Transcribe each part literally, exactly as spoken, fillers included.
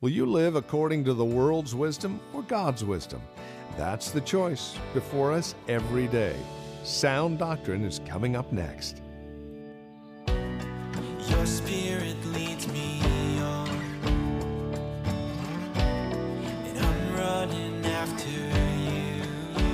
Will you live according to the world's wisdom or God's wisdom? That's the choice before us every day. Sound Doctrine is coming up next. Your spirit leads me on, and I'm running after you.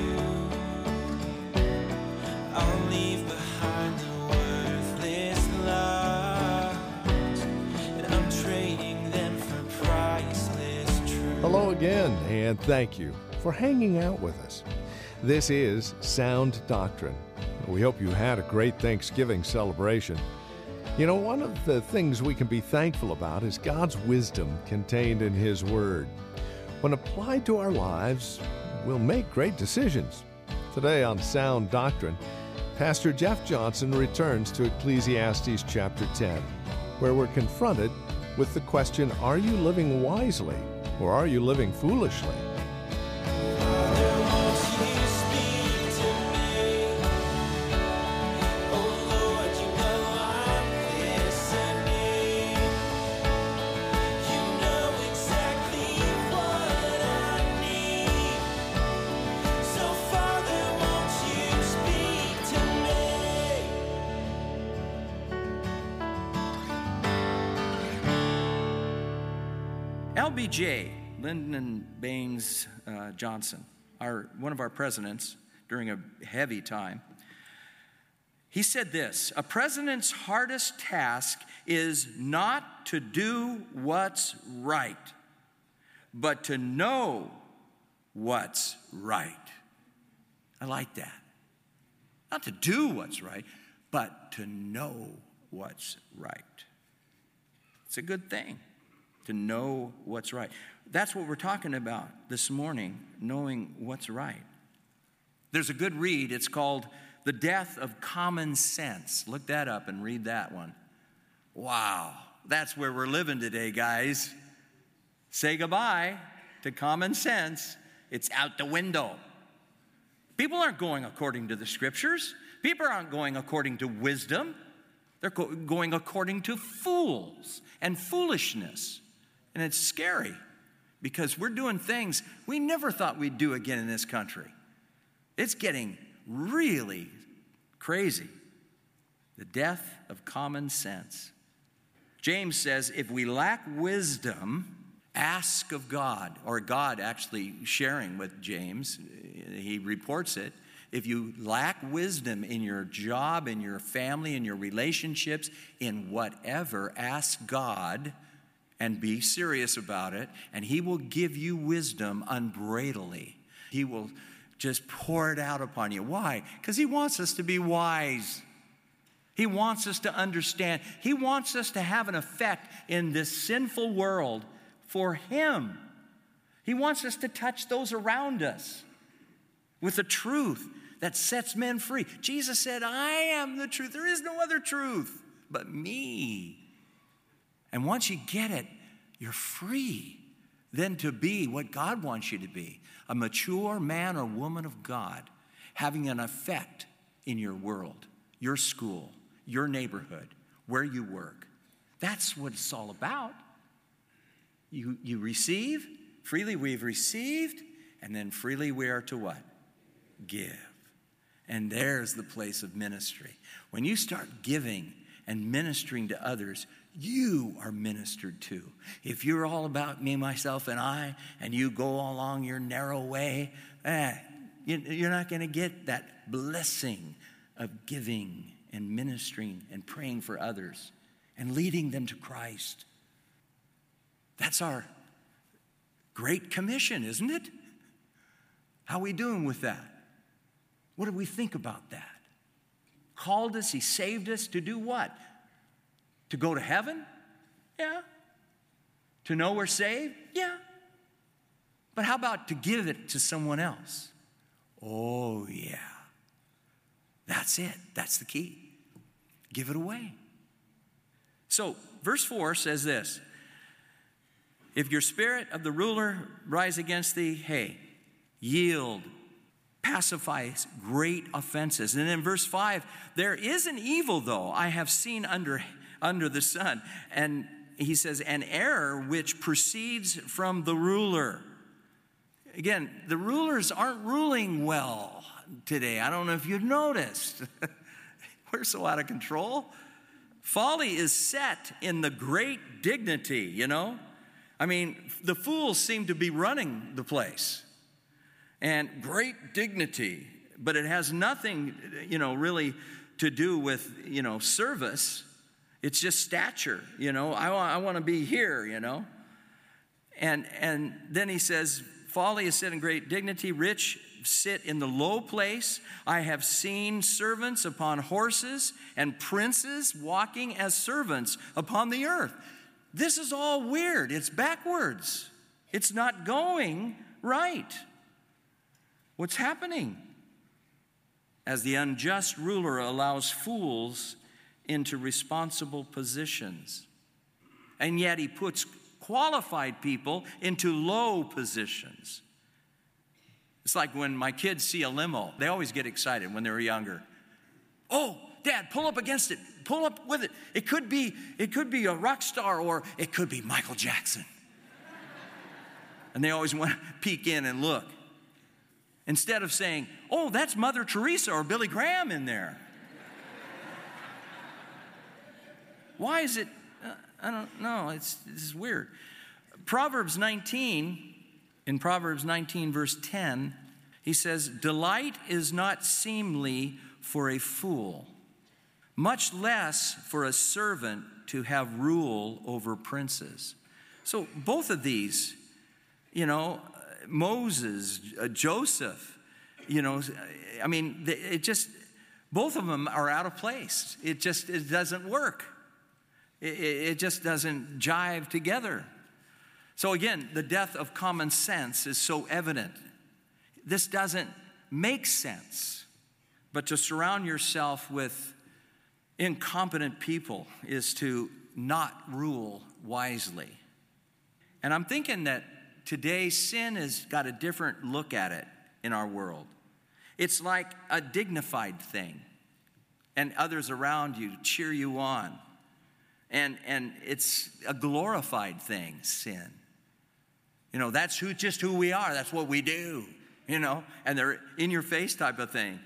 I'll leave behind the worthless lies, and I'm trading them for priceless truth. Hello again, and thank you for hanging out with us. This is Sound Doctrine. We hope you had a great Thanksgiving celebration. You know, one of the things we can be thankful about is God's wisdom contained in His Word. When applied to our lives, we'll make great decisions. Today on Sound Doctrine, Pastor Jeff Johnson returns to Ecclesiastes chapter ten, where we're confronted with the question, are you living wisely or are you living foolishly? L B J, Lyndon Baines uh, Johnson, our, one of our presidents during a heavy time, he said this: a president's hardest task is not to do what's right, but to know what's right. I like that. Not to do what's right, but to know what's right. It's a good thing to know what's right. That's what we're talking about this morning, knowing what's right. There's a good read. It's called The Death of Common Sense. Look that up and read that one. Wow, that's where we're living today, guys. Say goodbye to common sense. It's out the window. People aren't going according to the scriptures. People aren't going according to wisdom. They're go- going according to fools and foolishness. And it's scary because we're doing things we never thought we'd do again in this country. It's getting really crazy. The death of common sense. James says, if we lack wisdom, ask of God, or God actually sharing with James, he reports it. If you lack wisdom in your job, in your family, in your relationships, in whatever, ask God and be serious about it, and He will give you wisdom unbridledly. He will just pour it out upon you. Why? Because He wants us to be wise. He wants us to understand. He wants us to have an effect in this sinful world for Him. He wants us to touch those around us with the truth that sets men free. Jesus said, I am the truth. There is no other truth but me. And once you get it, you're free then to be what God wants you to be, a mature man or woman of God, having an effect in your world, your school, your neighborhood, where you work. That's what it's all about. You, you receive, freely we've received, and then freely we are to what? Give. And there's the place of ministry. When you start giving and ministering to others, you are ministered to. If you're all about me, myself, and I, and you go along your narrow way, eh, you're not going to get that blessing of giving and ministering and praying for others and leading them to Christ. That's our great commission, isn't it? How are we doing with that? What do we think about that? Called us, He saved us to do what? To go to heaven? Yeah. To know we're saved? Yeah. But how about to give it to someone else? Oh, yeah. That's it. That's the key. Give it away. So, verse four says this: if your spirit of the ruler rise against thee, hey, yield, pacifies great offenses. And in verse five, there is an evil, though, I have seen under under the sun, and he says, an error which proceeds from the ruler. Again, the rulers aren't ruling well today. I don't know if you've noticed. We're so out of control. Folly is set in the great dignity, you know. I mean, the fools seem to be running the place. And great dignity, but it has nothing, you know, really to do with, you know, service. It's just stature, you know. I want, I want to be here, you know. And and then he says, folly is set in great dignity, rich sit in the low place. I have seen servants upon horses and princes walking as servants upon the earth. This is all weird. It's backwards. It's not going right. What's happening? As the unjust ruler allows fools into responsible positions, and yet he puts qualified people into low positions. It's like when my kids see a limo, they always get excited when they're younger. Oh, Dad, pull up against it. Pull up with it. It could be, it could be a rock star, or it could be Michael Jackson. And they always want to peek in and look. Instead of saying, oh, that's Mother Teresa or Billy Graham in there. Why is it? Uh, I don't know. It's, it's weird. Proverbs nineteen, in Proverbs nineteen, verse ten, he says, delight is not seemly for a fool, much less for a servant to have rule over princes. So both of these, you know, Moses, uh, Joseph, you know, I mean, it just, both of them are out of place. It just, it doesn't work. It, it just doesn't jive together. So again, the death of common sense is so evident. This doesn't make sense. But to surround yourself with incompetent people is to not rule wisely. And I'm thinking that today sin has got a different look at it in our world. It's like a dignified thing, and others around you cheer you on. And and it's a glorified thing, sin. You know, that's who just who we are. That's what we do, you know, and they're in your face type of thing.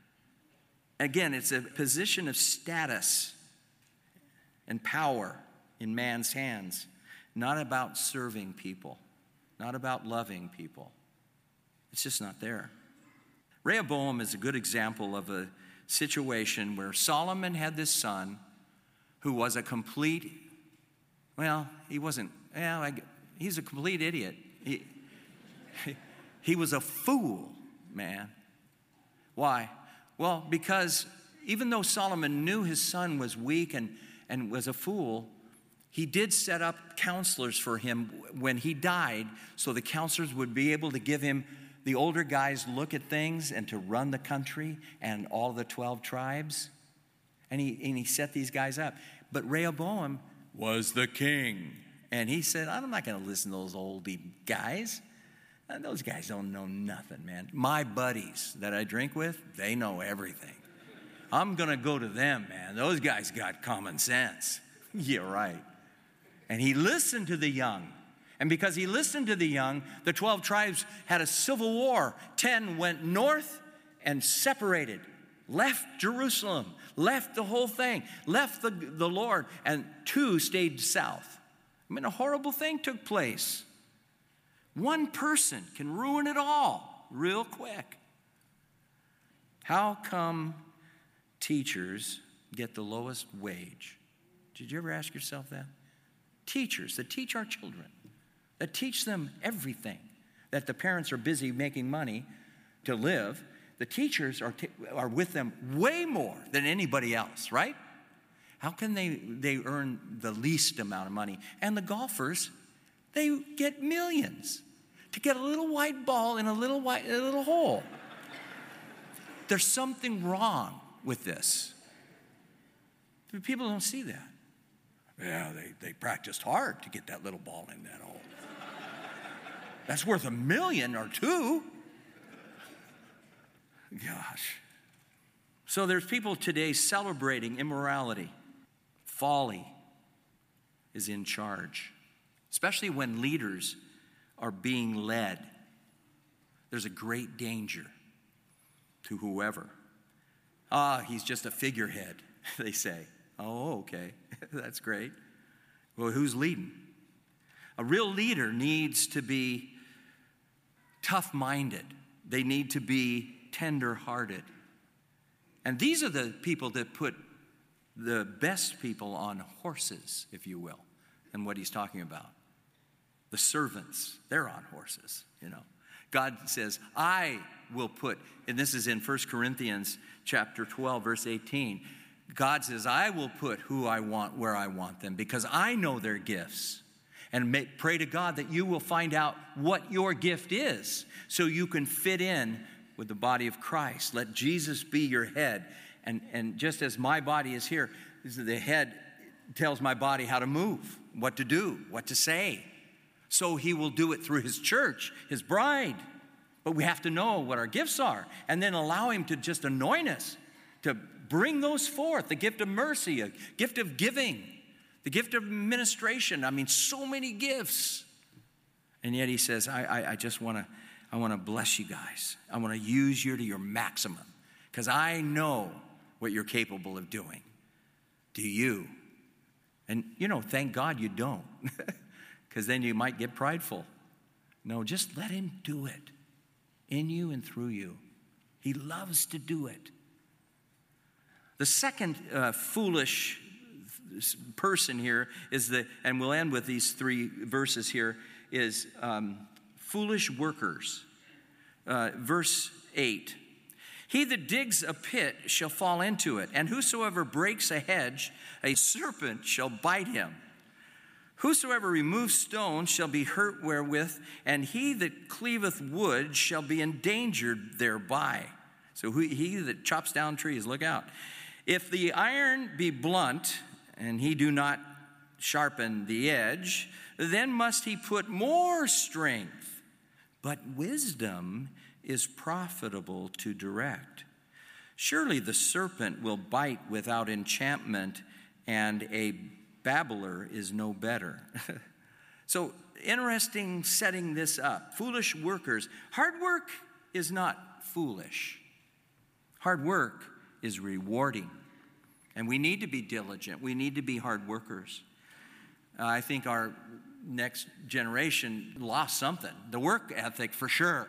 Again, it's a position of status and power in man's hands, not about serving people, not about loving people. It's just not there. Rehoboam is a good example of a situation where Solomon had this son who was a complete, well, he wasn't, well, I, he's a complete idiot. He, he was a fool, man. Why? Well, because even though Solomon knew his son was weak and, and was a fool, he did set up counselors for him when he died, so the counselors would be able to give him, the older guys look at things and to run the country and all the twelve tribes. And he, and he set these guys up. But Rehoboam was the king. And he said, I'm not going to listen to those oldie guys. And those guys don't know nothing, man. My buddies that I drink with, they know everything. I'm going to go to them, man. Those guys got common sense. Yeah, right. And he listened to the young. And because he listened to the young, the twelve tribes had a civil war. Ten went north and separated, left Jerusalem, left the whole thing, left the, the Lord, and two stayed south. I mean, a horrible thing took place. One person can ruin it all real quick. How come teachers get the lowest wage? Did you ever ask yourself that? Teachers that teach our children, that teach them everything, that the parents are busy making money to live. The teachers are, t- are with them way more than anybody else, right? How can they, they earn the least amount of money? And the golfers, they get millions to get a little white ball in a little white, a little hole. There's something wrong with this. People don't see that. Yeah, they, they practiced hard to get that little ball in that hole. That's worth a million or two. Gosh. So there's people today celebrating immorality, folly, is in charge, especially when leaders are being led. There's a great danger to whoever. Ah, he's just a figurehead, they say. Oh, okay, that's great. Well, who's leading? A real leader needs to be tough-minded. They need to be tender-hearted. And these are the people that put the best people on horses, if you will, and what he's talking about. The servants, they're on horses, you know. God says, I will put, and this is in First Corinthians chapter twelve, verse eighteen. God says, I will put who I want where I want them because I know their gifts. And may, pray to God that you will find out what your gift is so you can fit in with the body of Christ. Let Jesus be your head. And, and just as my body is here, the head tells my body how to move, what to do, what to say. So he will do it through his church, his bride. But we have to know what our gifts are and then allow him to just anoint us, to bring those forth, the gift of mercy, a gift of giving, the gift of administration. I mean, so many gifts. And yet he says, I, I, I just want to I want to bless you guys. I want to use you to your maximum because I know what you're capable of doing. Do you? And, you know, thank God you don't because then you might get prideful. No, just let him do it in you and through you. He loves to do it. The second uh, foolish person here is the, and we'll end with these three verses here, is um, foolish workers. Uh, verse eight. He that digs a pit shall fall into it, and whosoever breaks a hedge, a serpent shall bite him. Whosoever removes stones shall be hurt wherewith, and he that cleaveth wood shall be endangered thereby. So he that chops down trees, look out. If the iron be blunt, and he do not sharpen the edge, then must he put more strength. But wisdom is profitable to direct. Surely the serpent will bite without enchantment, and a babbler is no better. So interesting setting this up. Foolish workers. Hard work is not foolish. Hard work is rewarding. And we need to be diligent. We need to be hard workers. Uh, I think our next generation lost something. The work ethic for sure.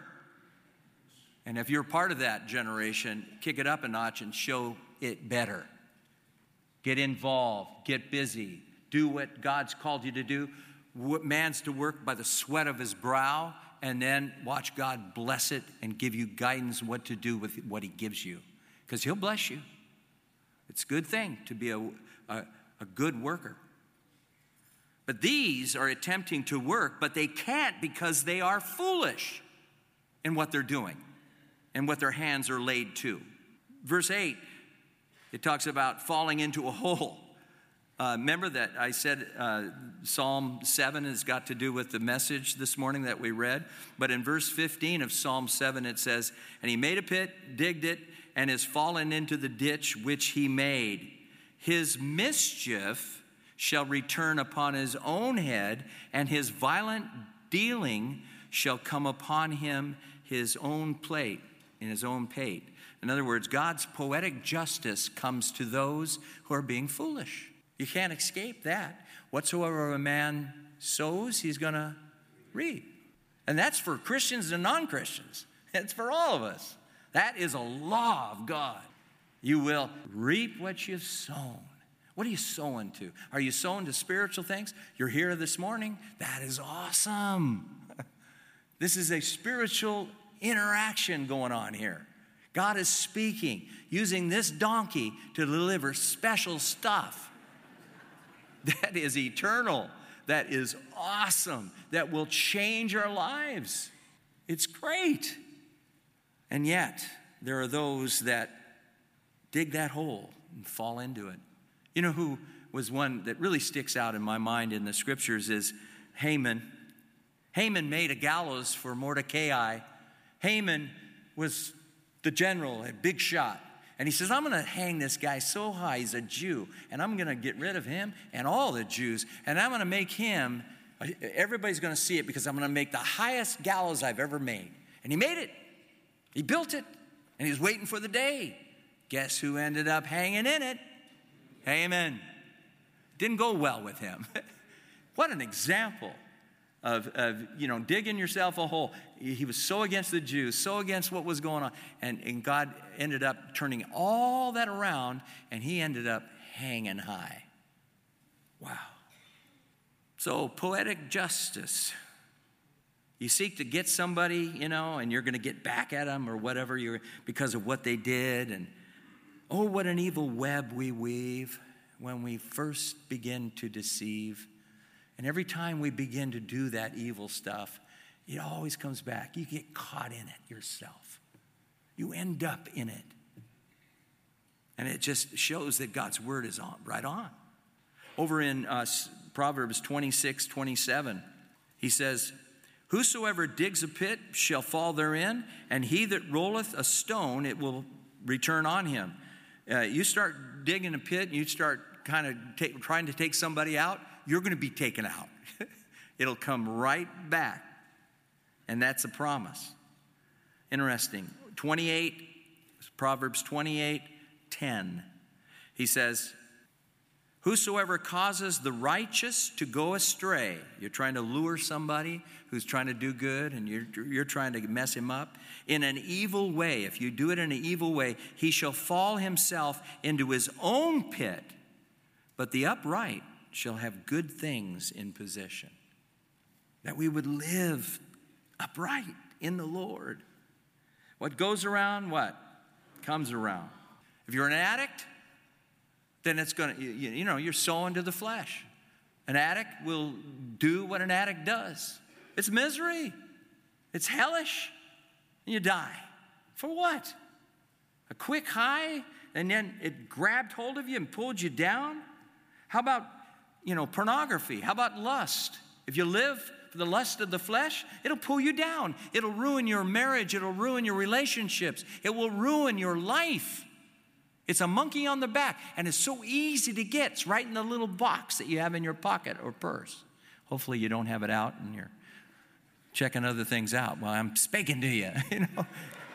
And if you're part of that generation, kick it up a notch and show it better. Get involved. Get busy. Do what God's called you to do. Man's to work by the sweat of his brow, and then watch God bless it and give you guidance what to do with what he gives you. Because he'll bless you. It's a good thing to be a, a, a good worker. But these are attempting to work, but they can't because they are foolish in what they're doing and what their hands are laid to. Verse eight, it talks about falling into a hole. Uh, remember that I said uh, Psalm seven has got to do with the message this morning that we read. But in verse fifteen of Psalm seven it says, and he made a pit, digged it, and is fallen into the ditch which he made. His mischief shall return upon his own head, and his violent dealing shall come upon him his own plate, in his own pate. In other words, God's poetic justice comes to those who are being foolish. You can't escape that. Whatsoever a man sows, he's going to reap. And that's for Christians and non-Christians. It's for all of us. That is a law of God. You will reap what you've sown. What are you sowing to? Are you sowing to spiritual things? You're here this morning. That is awesome. This is a spiritual interaction going on here. God is speaking, using this donkey to deliver special stuff. That is eternal. That is awesome. That will change our lives. It's great. And yet, there are those that dig that hole and fall into it. You know who was one that really sticks out in my mind in the scriptures is Haman. Haman made a gallows for Mordecai. Haman was the general, a big shot. And he says, I'm going to hang this guy so high, he's a Jew, and I'm going to get rid of him and all the Jews, and I'm going to make him, everybody's going to see it because I'm going to make the highest gallows I've ever made. And he made it. He built it, and he was waiting for the day. Guess who ended up hanging in it? Amen. Didn't go well with him. What an example of, of, you know, digging yourself a hole. He was so against the Jews, so against what was going on. And, and God ended up turning all that around, and he ended up hanging high. Wow. So, poetic justice. You seek to get somebody, you know, and you're going to get back at them or whatever you're, because of what they did. And oh, what an evil web we weave when we first begin to deceive. And every time we begin to do that evil stuff, it always comes back. You get caught in it yourself. You end up in it. And it just shows that God's word is on, right on. Over in uh, Proverbs twenty-six, twenty-seven, he says, whosoever digs a pit shall fall therein, and he that rolleth a stone, it will return on him. Uh, you start digging a pit, and you start kind of take, trying to take somebody out, you're going to be taken out. It'll come right back. And that's a promise. Interesting. twenty-eight, Proverbs twenty-eight, ten. He says, whosoever causes the righteous to go astray. You're trying to lure somebody who's trying to do good, and you're, you're trying to mess him up. In an evil way, if you do it in an evil way, he shall fall himself into his own pit, but the upright shall have good things in possession. That we would live upright in the Lord. What goes around, what? Comes around. If you're an addict, then it's going to, you, you know, you're sowing to the flesh. An addict will do what an addict does. It's misery. It's hellish. And you die. For what? A quick high, and then it grabbed hold of you and pulled you down? How about, you know, pornography? How about lust? If you live for the lust of the flesh, it'll pull you down. It'll ruin your marriage. It'll ruin your relationships. It will ruin your life. It's a monkey on the back, and it's so easy to get. It's right in the little box that you have in your pocket or purse. Hopefully you don't have it out and you're checking other things out while I'm speaking to you, you know.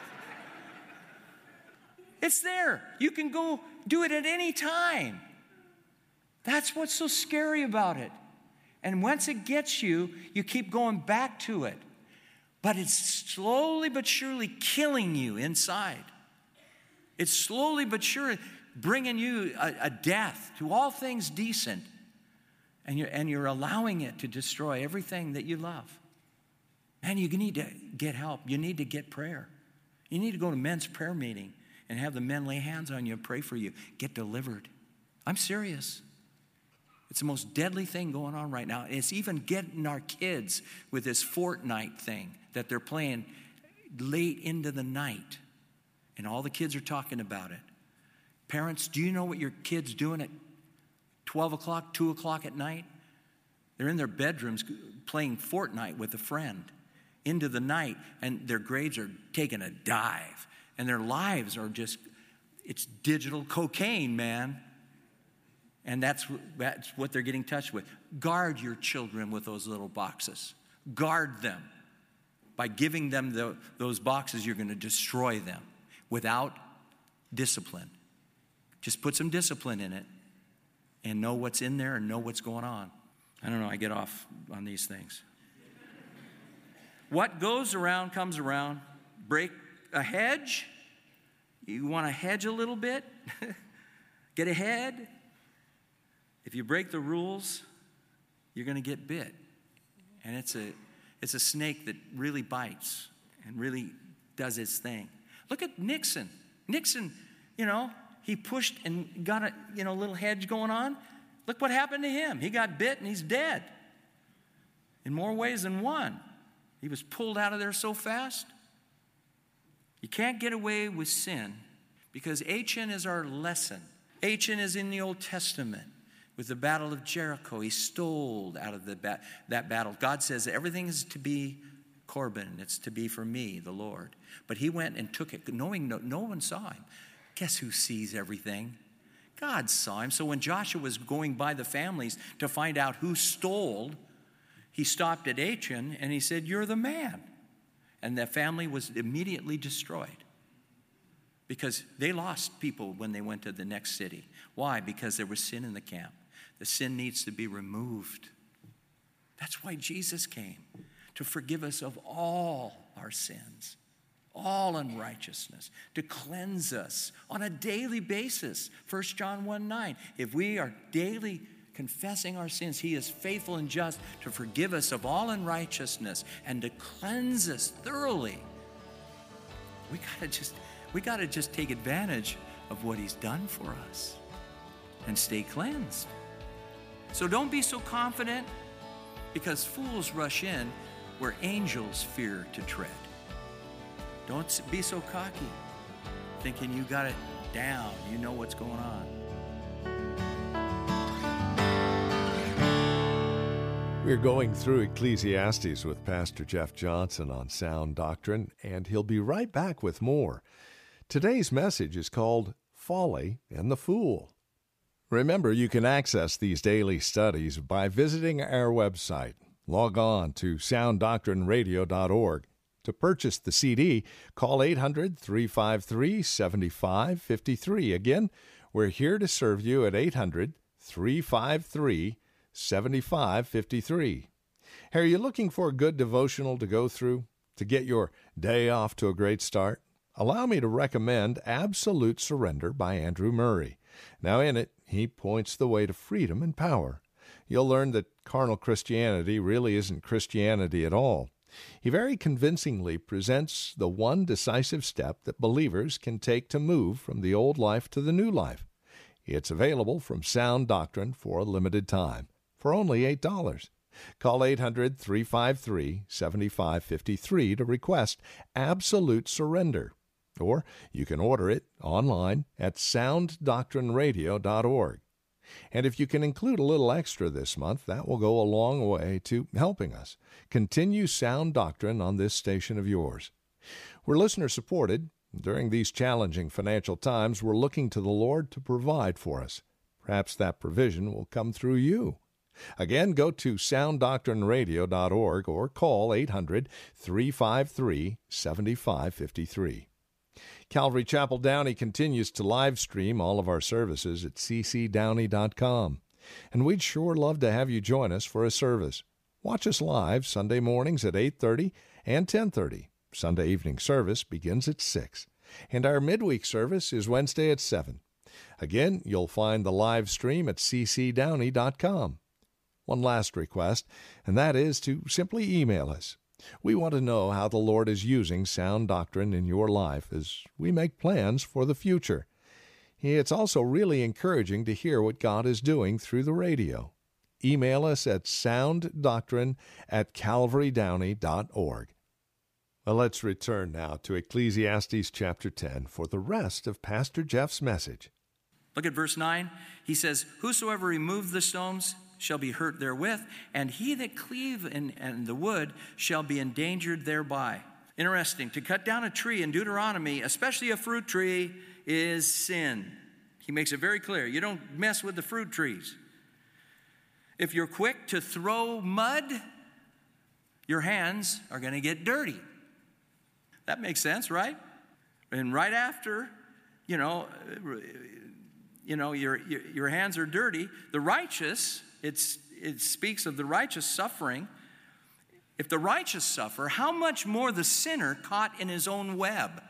It's there. You can go do it at any time. That's what's so scary about it. And once it gets you, you keep going back to it. But it's slowly but surely killing you inside. It's slowly but surely bringing you a, a death to all things decent. And you're, and you're allowing it to destroy everything that you love. Man, you need to get help. You need to get prayer. You need to go to men's prayer meeting and have the men lay hands on you and pray for you. Get delivered. I'm serious. It's the most deadly thing going on right now. It's even getting our kids with this Fortnite thing that they're playing late into the night. And all the kids are talking about it. Parents, do you know what your kid's doing at twelve o'clock, two o'clock at night? They're in their bedrooms playing Fortnite with a friend into the night, and their grades are taking a dive. And their lives are just, it's digital cocaine, man. And that's, that's what they're getting touched with. Guard your children with those little boxes. Guard them. By giving them the, those boxes, you're going to destroy them without discipline. Just put some discipline in it and know what's in there and know what's going on. I don't know, I get off on these things. What goes around comes around. Break a hedge. You want to hedge a little bit? Get ahead. If you break the rules, you're going to get bit. And it's a, it's a snake that really bites and really does its thing. Look at Nixon. Nixon, you know, he pushed and got a, you know, little hedge going on. Look what happened to him. He got bit and he's dead. In more ways than one. He was pulled out of there so fast. You can't get away with sin because Achan is our lesson. Achan is in the Old Testament. With the battle of Jericho, he stole out of the ba- that battle. God says everything is to be Corban. It's to be for me, the Lord. But he went and took it, knowing no, no one saw him. Guess who sees everything? God saw him. So when Joshua was going by the families to find out who stole, he stopped at Achan and he said, "You're the man." And that family was immediately destroyed because they lost people when they went to the next city. Why? Because there was sin in the camp. The sin needs to be removed. That's why Jesus came, to forgive us of all our sins, all unrighteousness, to cleanse us on a daily basis. First John one nine, if we are daily confessing our sins, he is faithful and just to forgive us of all unrighteousness and to cleanse us thoroughly. We gotta just, we gotta just take advantage of what he's done for us and stay cleansed. So don't be so confident, because fools rush in where angels fear to tread. Don't be so cocky, thinking you got it down, you know what's going on. We're going through Ecclesiastes with Pastor Jeff Johnson on Sound Doctrine, and he'll be right back with more. Today's message is called Folly and the Fool. Remember, you can access these daily studies by visiting our website. Log on to sound doctrine radio dot org. To purchase the C D, call eight hundred, three five three, seven five five three. Again, we're here to serve you at eight hundred, three five three, seven five five three. Are you looking for a good devotional to go through to get your day off to a great start? Allow me to recommend Absolute Surrender by Andrew Murray. Now in it, he points the way to freedom and power. You'll learn that carnal Christianity really isn't Christianity at all. He very convincingly presents the one decisive step that believers can take to move from the old life to the new life. It's available from Sound Doctrine for a limited time, for only eight dollars. Call eight hundred, three five three, seven five five three to request Absolute Surrender. Or you can order it online at sound doctrine radio dot org. And if you can include a little extra this month, that will go a long way to helping us continue sound doctrine on this station of yours. We're listener-supported. During these challenging financial times, we're looking to the Lord to provide for us. Perhaps that provision will come through you. Again, go to sound doctrine radio dot org or call eight hundred, three five three, seven five five three. Calvary Chapel Downey continues to live stream all of our services at c c downey dot com. And we'd sure love to have you join us for a service. Watch us live Sunday mornings at eight thirty and ten thirty. Sunday evening service begins at six. And our midweek service is Wednesday at seven. Again, you'll find the live stream at c c downey dot com. One last request, and that is to simply email us. We want to know how the Lord is using sound doctrine in your life as we make plans for the future. It's also really encouraging to hear what God is doing through the radio. Email us at sound doctrine at calvary downey dot org. Well, let's return now to Ecclesiastes chapter ten for the rest of Pastor Jeff's message. Look at verse nine. He says, "Whosoever removed the stones shall be hurt therewith, and he that cleave in, in the wood shall be endangered thereby." Interesting. To cut down a tree in Deuteronomy, especially a fruit tree, is sin. He makes it very clear. You don't mess with the fruit trees. If you're quick to throw mud, your hands are going to get dirty. That makes sense, right? And right after, you know, you know, your your, your hands are dirty. The righteous, it's it speaks of the righteous suffering. If the righteous suffer, how much more the sinner caught in his own web?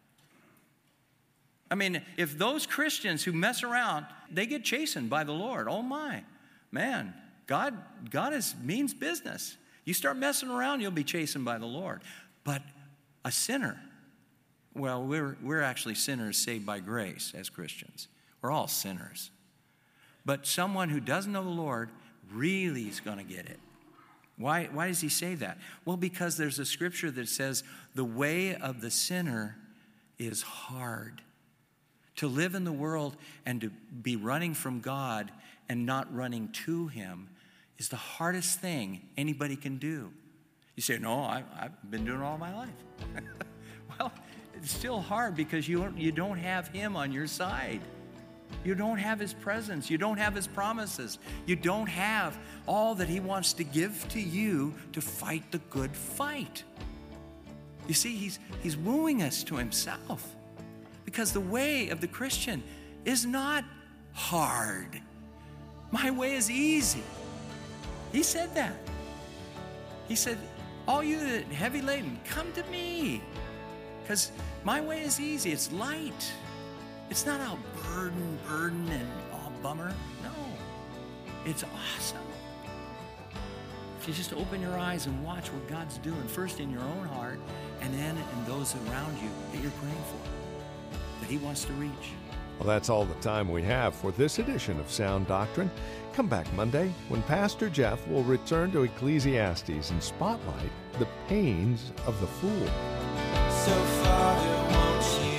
I mean, if those Christians who mess around, they get chastened by the Lord. Oh my, man, God, God is means business. You start messing around, you'll be chastened by the Lord. But a sinner, well, we're we're actually sinners saved by grace as Christians. We're all sinners. But someone who doesn't know the Lord really is going to get it. Why, why does he say that? Well, because there's a scripture that says the way of the sinner is hard. To live in the world and to be running from God and not running to him is the hardest thing anybody can do. You say, no, I, I've been doing it all my life. Well, it's still hard because you don't, you don't have him on your side. You don't have his presence. You don't have his promises. You don't have all that he wants to give to you to fight the good fight. You see, he's, he's wooing us to himself because the way of the Christian is not hard. My way is easy. He said that. He said, all you that are heavy laden, come to me because my way is easy. It's light. It's not all burden, burden, and all bummer. No, it's awesome. If you just open your eyes and watch what God's doing, first in your own heart, and then in those around you that you're praying for, that he wants to reach. Well, that's all the time we have for this edition of Sound Doctrine. Come back Monday when Pastor Jeff will return to Ecclesiastes and spotlight the pains of the fool. So Father, won't you